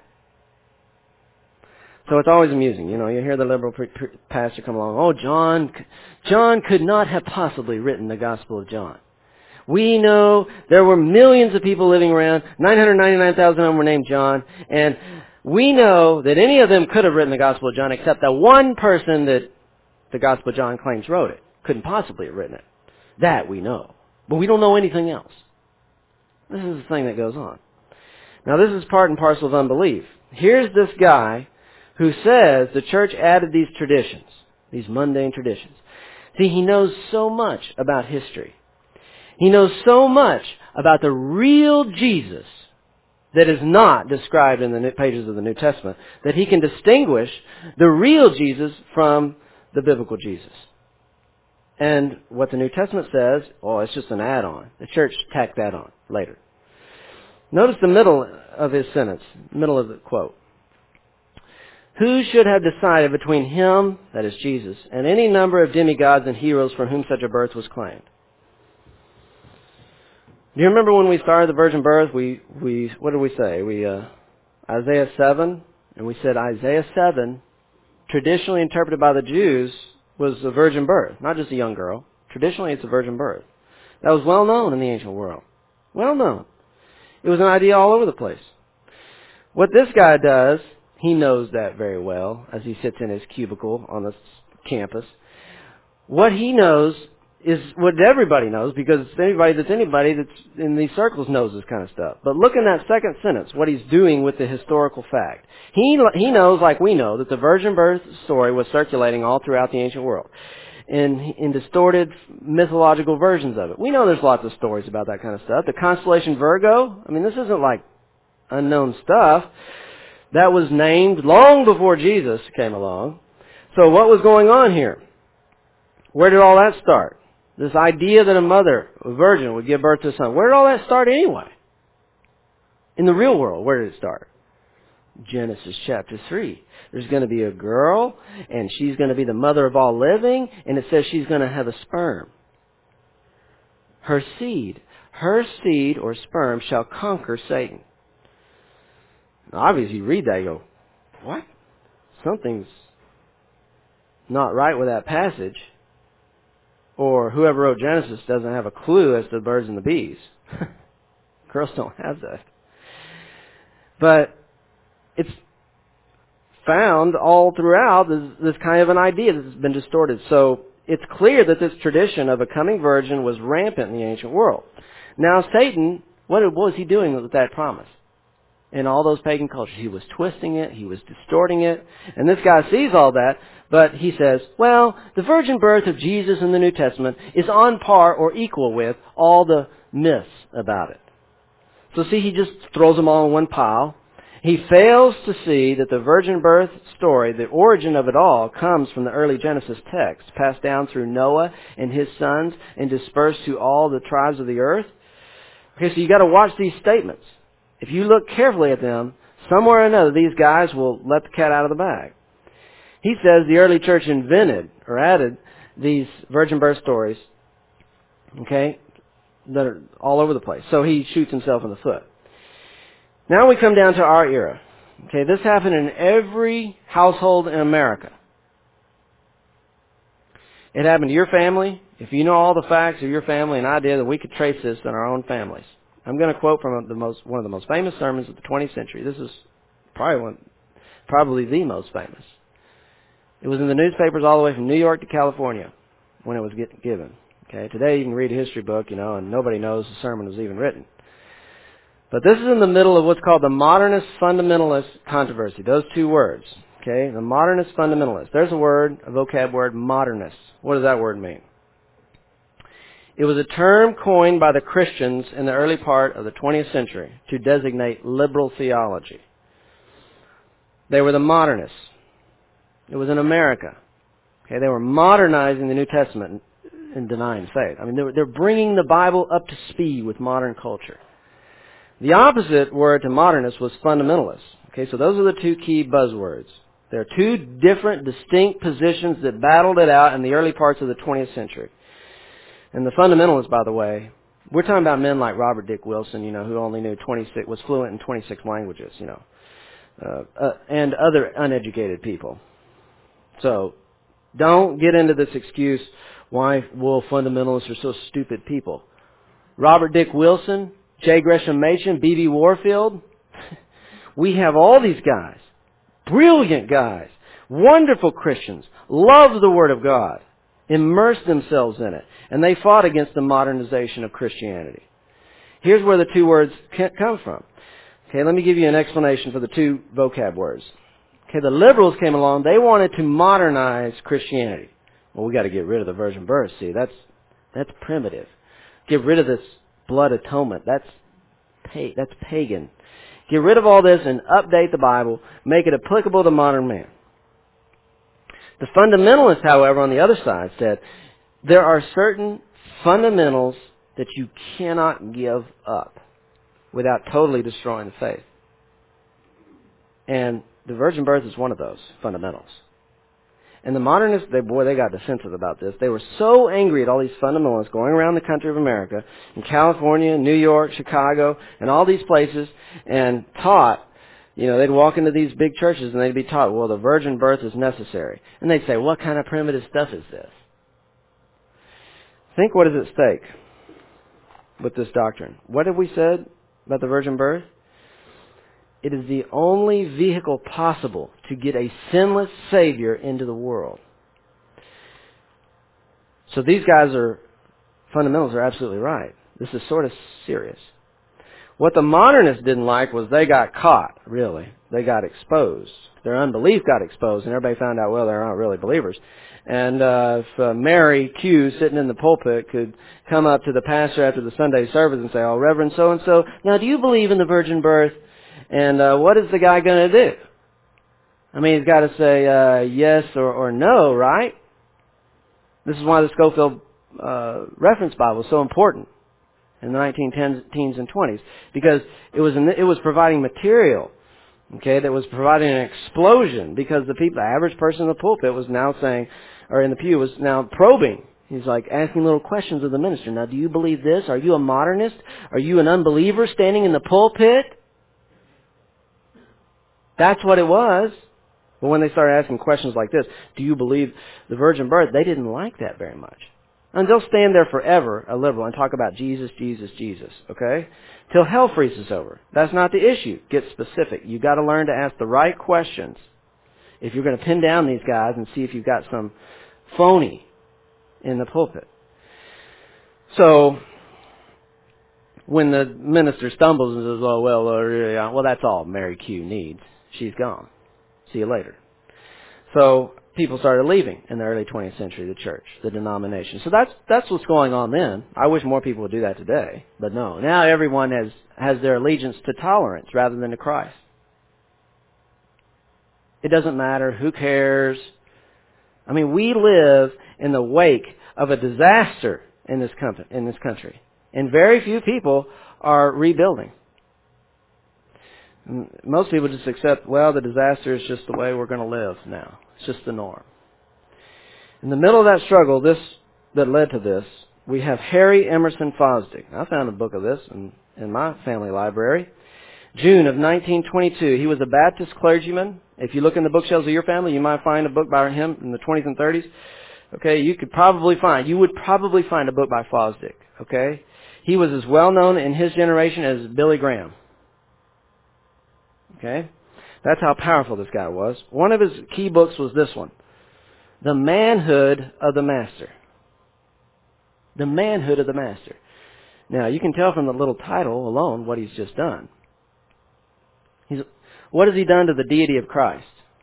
So it's always amusing. You know, you hear the liberal pastor come along, oh, John could not have possibly written the Gospel of John. We know there were millions of people living around, 999,000 of them were named John, and we know that any of them could have written the Gospel of John except that one person that the Gospel of John claims wrote it. Couldn't possibly have written it. That we know. But we don't know anything else. This is the thing that goes on. Now this is part and parcel of unbelief. Here's this guy who says the church added these traditions, these mundane traditions. See, he knows so much about history. He knows so much about the real Jesus that is not described in the pages of the New Testament that he can distinguish the real Jesus from the biblical Jesus. And what the New Testament says, oh, it's just an add-on. The church tacked that on later. Notice the middle of his sentence, middle of the quote. Who should have decided between him, that is Jesus, and any number of demigods and heroes for whom such a birth was claimed? Do you remember when we started the virgin birth, we what did we say? Isaiah 7, and we said Isaiah 7, traditionally interpreted by the Jews, was a virgin birth, not just a young girl. Traditionally, it's a virgin birth. That was well known in the ancient world. Well known. It was an idea all over the place. What this guy does, he knows that very well as he sits in his cubicle on the campus. What he knows is what everybody knows, because anybody that's in these circles knows this kind of stuff. But look in that second sentence, what he's doing with the historical fact. He knows, like we know, that the virgin birth story was circulating all throughout the ancient world in distorted mythological versions of it. We know there's lots of stories about that kind of stuff. The constellation Virgo, I mean, this isn't like unknown stuff. That was named long before Jesus came along. So what was going on here? Where did all that start? This idea that a mother, a virgin, would give birth to a son. Where did all that start anyway? In the real world, where did it start? Genesis chapter 3. There's going to be a girl, and she's going to be the mother of all living, and it says she's going to have a sperm. Her seed or sperm shall conquer Satan. Now, obviously, you read that, you go, what? Something's not right with that passage. Or whoever wrote Genesis doesn't have a clue as to the birds and the bees. Girls don't have that. But it's found all throughout this kind of an idea that's been distorted. So it's clear that this tradition of a coming virgin was rampant in the ancient world. Now Satan, what was he doing with that promise? in all those pagan cultures. He was twisting it. He was distorting it. And this guy sees all that, but he says, well, the virgin birth of Jesus in the New Testament is on par or equal with all the myths about it. So see, he just throws them all in one pile. He fails to see that the virgin birth story, the origin of it all, comes from the early Genesis text, passed down through Noah and his sons and dispersed to all the tribes of the earth. Okay, so you got to watch these statements. If you look carefully at them, somewhere or another, these guys will let the cat out of the bag. He says the early church invented or added these virgin birth stories, okay, that are all over the place. So he shoots himself in the foot. Now we come down to our era. Okay, this happened in every household in America. It happened to your family. If you know all the facts of your family, an idea that we could trace this in our own families. I'm going to quote from one of the most famous sermons of the 20th century. This is probably the most famous. It was in the newspapers all the way from New York to California when it was given. Okay, today you can read a history book, and nobody knows the sermon was even written. But this is in the middle of what's called the modernist fundamentalist controversy. Those two words. Okay, the modernist fundamentalist. There's a vocab word, modernist. What does that word mean? It was a term coined by the Christians in the early part of the 20th century to designate liberal theology. They were the modernists. It was in America. Okay, they were modernizing the New Testament and denying faith. I mean, they're bringing the Bible up to speed with modern culture. The opposite word to modernist was fundamentalist. Okay, so those are the two key buzzwords. There are two different, distinct positions that battled it out in the early parts of the 20th century. And the fundamentalists, by the way, we're talking about men like Robert Dick Wilson, who only was fluent in 26 languages, and other uneducated people. So don't get into this excuse, why fundamentalists are so stupid people. Robert Dick Wilson, J. Gresham Machen, B.B. Warfield. We have all these guys, brilliant guys, wonderful Christians, love the Word of God, immerse themselves in it, and they fought against the modernization of Christianity. Here's where the two words come from. Okay, let me give you an explanation for the two vocab words. Okay, the liberals came along, they wanted to modernize Christianity. Well, we got to get rid of the virgin birth. See, that's primitive. Get rid of this blood atonement. That's pagan. Get rid of all this and update the Bible, make it applicable to modern man. The fundamentalists, however, on the other side said, there are certain fundamentals that you cannot give up without totally destroying the faith. And the virgin birth is one of those fundamentals. And the modernists, they got defensive about this. They were so angry at all these fundamentalists going around the country of America, in California, New York, Chicago, and all these places, and taught, they'd walk into these big churches and they'd be taught, well, the virgin birth is necessary. And they'd say, what kind of primitive stuff is this? Think what is at stake with this doctrine. What have we said about the virgin birth? It is the only vehicle possible to get a sinless Savior into the world. So these guys fundamentals are absolutely right. This is sort of serious. What the modernists didn't like was they got caught, really. They got exposed. Their unbelief got exposed, and everybody found out, well, they're not really believers. And if Mary Q, sitting in the pulpit, could come up to the pastor after the Sunday service and say, oh, Reverend so-and-so, now do you believe in the virgin birth? And what is the guy going to do? I mean, he's got to say yes or no, right? This is why the Scofield Reference Bible is so important in the 1910s and 20s, because it was providing material, okay, that was providing an explosion, because the average person in the pulpit was now saying, or in the pew was now probing. He's like asking little questions of the minister. Now, do you believe this? Are you a modernist? Are you an unbeliever standing in the pulpit? That's what it was. But when they started asking questions like this, do you believe the virgin birth? They didn't like that very much. And they'll stand there forever, a liberal, and talk about Jesus, Jesus, Jesus, okay? Till hell freezes over. That's not the issue. Get specific. You've got to learn to ask the right questions if you're going to pin down these guys and see if you've got some phony in the pulpit. So, when the minister stumbles and says, "Oh, well, that's all Mary Q needs. She's gone. See you later." So people started leaving in the early 20th century, the church, the denomination. So that's what's going on then. I wish more people would do that today. But no, now everyone has their allegiance to tolerance rather than to Christ. It doesn't matter. Who cares? I mean, we live in the wake of a disaster in this country. And very few people are rebuilding. Most people just accept, well, the disaster is just the way we're going to live now. It's just the norm. In the middle of that struggle, that led to this, we have Harry Emerson Fosdick. I found a book of this in my family library. June of 1922. He was a Baptist clergyman. If you look in the bookshelves of your family, you might find a book by him in the 20s and 30s. Okay, you would probably find a book by Fosdick. Okay, he was as well known in his generation as Billy Graham. Okay, that's how powerful this guy was. One of his key books was this one, The Manhood of the Master. The Manhood of the Master. Now, you can tell from the little title alone what he's just done. What has he done to the deity of Christ?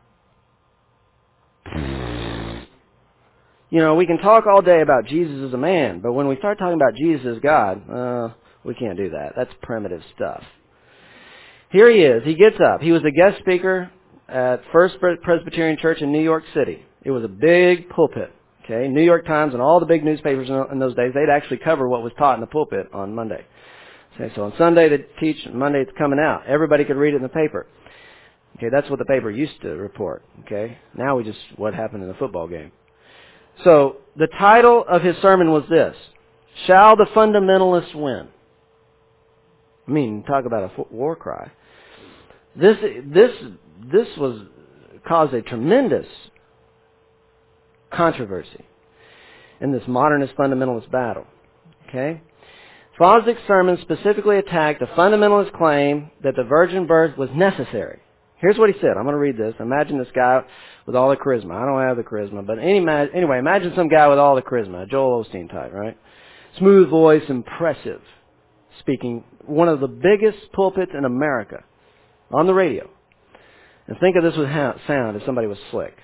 You know, we can talk all day about Jesus as a man, but when we start talking about Jesus as God, we can't do that. That's primitive stuff. Here he is. He gets up. He was a guest speaker at First Presbyterian Church in New York City. It was a big pulpit. Okay, New York Times and all the big newspapers in those days, they'd actually cover what was taught in the pulpit on Monday. Okay, so on Sunday they'd teach, and Monday it's coming out. Everybody could read it in the paper. Okay, that's what the paper used to report. Okay, now what happened in the football game. So the title of his sermon was this: Shall the Fundamentalists Win? I mean, talk about a war cry. This caused a tremendous controversy in this modernist fundamentalist battle. Okay? Fosdick's sermon specifically attacked the fundamentalist claim that the virgin birth was necessary. Here's what he said. I'm going to read this. Imagine this guy with all the charisma. I don't have the charisma, but anyway, imagine some guy with all the charisma, a Joel Osteen type, right? Smooth voice, impressive, speaking one of the biggest pulpits in America on the radio. And think of this would sound if somebody was slick.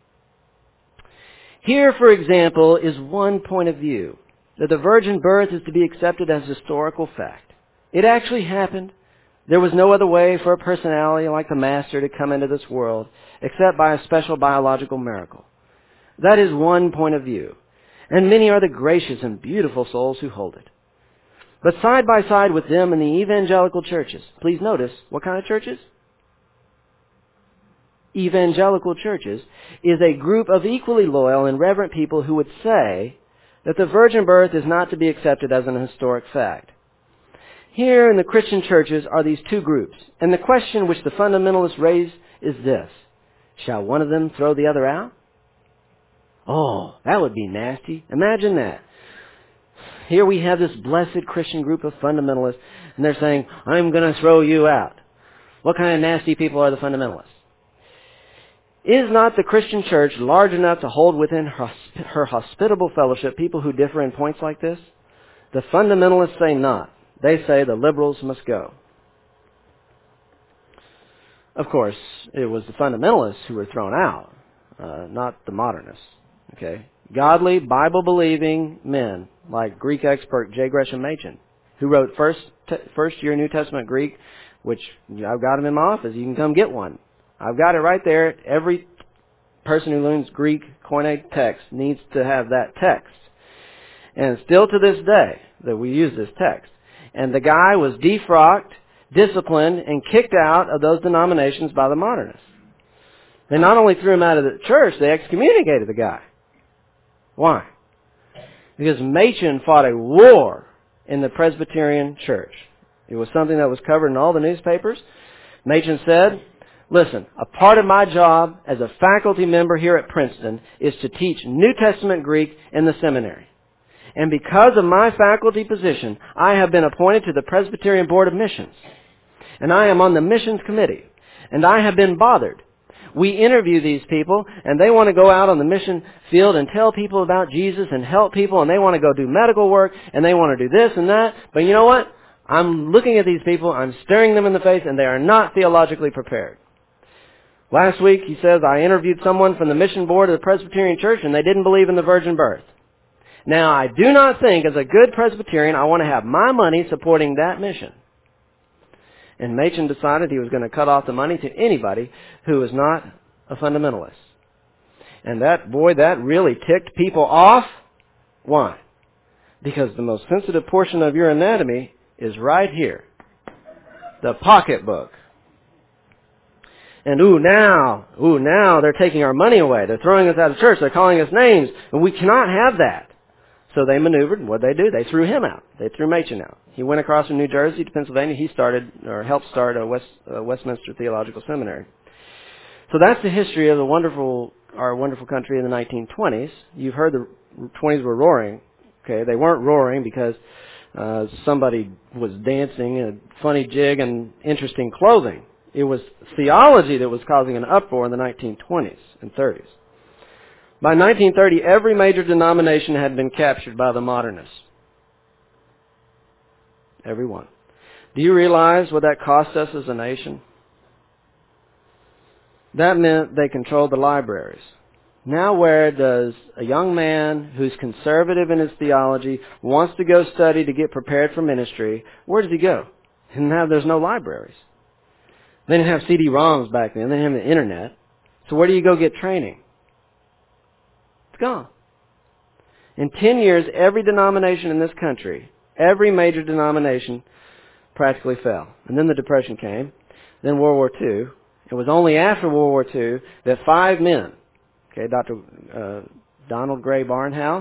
Here, for example, is one point of view, that the virgin birth is to be accepted as historical fact. It actually happened. There was no other way for a personality like the Master to come into this world except by a special biological miracle. That is one point of view, and many are the gracious and beautiful souls who hold it. But side by side with them in the evangelical churches, please notice, what kind of churches? Evangelical churches is a group of equally loyal and reverent people who would say that the virgin birth is not to be accepted as an historic fact. Here in the Christian churches are these two groups, and the question which the fundamentalists raise is this: shall one of them throw the other out? Oh, that would be nasty. Imagine that. Here we have this blessed Christian group of fundamentalists, and they're saying, I'm going to throw you out. What kind of nasty people are the fundamentalists? Is not the Christian church large enough to hold within her hospitable fellowship people who differ in points like this? The fundamentalists say not. They say the liberals must go. Of course, it was the fundamentalists who were thrown out, not the modernists. Okay, godly, Bible-believing men like Greek expert J. Gresham Machen, who wrote first-year New Testament Greek, which I've got them in my office. You can come get one. I've got it right there. Every person who learns Greek Koine text needs to have that text. And still to this day that we use this text. And the guy was defrocked, disciplined, and kicked out of those denominations by the modernists. They not only threw him out of the church, they excommunicated the guy. Why? Because Machen fought a war in the Presbyterian church. It was something that was covered in all the newspapers. Machen said, listen, a part of my job as a faculty member here at Princeton is to teach New Testament Greek in the seminary. And because of my faculty position, I have been appointed to the Presbyterian Board of Missions. And I am on the missions committee. And I have been bothered. We interview these people, and they want to go out on the mission field and tell people about Jesus and help people, and they want to go do medical work, and they want to do this and that. But you know what? I'm looking at these people, I'm staring them in the face, and they are not theologically prepared. Last week, he says, I interviewed someone from the mission board of the Presbyterian Church, and they didn't believe in the virgin birth. Now, I do not think, as a good Presbyterian, I want to have my money supporting that mission. And Machen decided he was going to cut off the money to anybody who was not a fundamentalist. And that really ticked people off. Why? Because the most sensitive portion of your anatomy is right here. The pocketbook. And now they're taking our money away. They're throwing us out of church. They're calling us names. And we cannot have that. So they maneuvered. What did they do? They threw him out. They threw Machen out. He went across from New Jersey to Pennsylvania. He helped start Westminster Theological Seminary. So that's the history of our wonderful country in the 1920s. You've heard the 20s were roaring. Okay, they weren't roaring because somebody was dancing in a funny jig and interesting clothing. It was theology that was causing an uproar in the 1920s and 30s. By 1930, every major denomination had been captured by the modernists. Every one. Do you realize what that cost us as a nation? That meant they controlled the libraries. Now where does a young man who's conservative in his theology, wants to go study to get prepared for ministry, where does he go? And now there's no libraries. They didn't have CD-ROMs back then. They didn't have the internet. So where do you go get training? It's gone. In 10 years, every denomination in this country, every major denomination practically fell. And then the Depression came. Then World War II. It was only after World War II that 5 men, Dr. Donald Gray Barnhouse,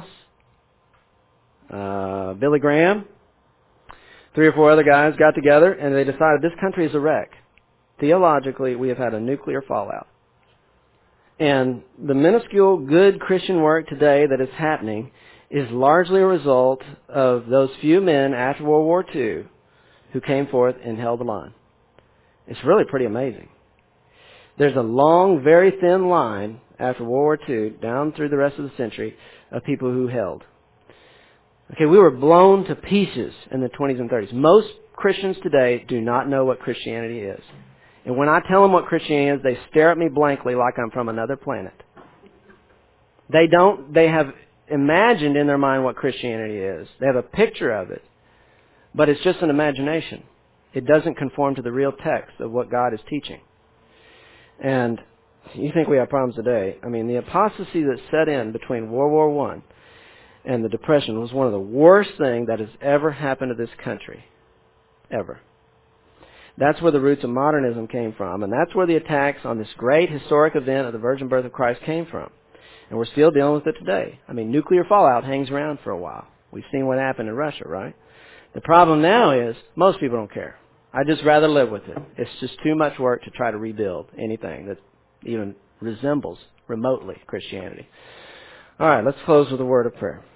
Billy Graham, 3 or 4 other guys got together and they decided this country is a wreck. Theologically, we have had a nuclear fallout. And the minuscule good Christian work today that is happening is largely a result of those few men after World War II who came forth and held the line. It's really pretty amazing. There's a long, very thin line after World War II, down through the rest of the century, of people who held. Okay, we were blown to pieces in the 20s and 30s. Most Christians today do not know what Christianity is. And when I tell them what Christianity is, they stare at me blankly like I'm from another planet. They have imagined in their mind what Christianity is. They have a picture of it. But it's just an imagination. It doesn't conform to the real text of what God is teaching. And you think we have problems today. I mean, the apostasy that set in between World War I and the Depression was one of the worst things that has ever happened to this country. Ever. That's where the roots of modernism came from. And that's where the attacks on this great historic event of the virgin birth of Christ came from. And we're still dealing with it today. I mean, nuclear fallout hangs around for a while. We've seen what happened in Russia, right? The problem now is most people don't care. I'd just rather live with it. It's just too much work to try to rebuild anything that even resembles remotely Christianity. All right, let's close with a word of prayer.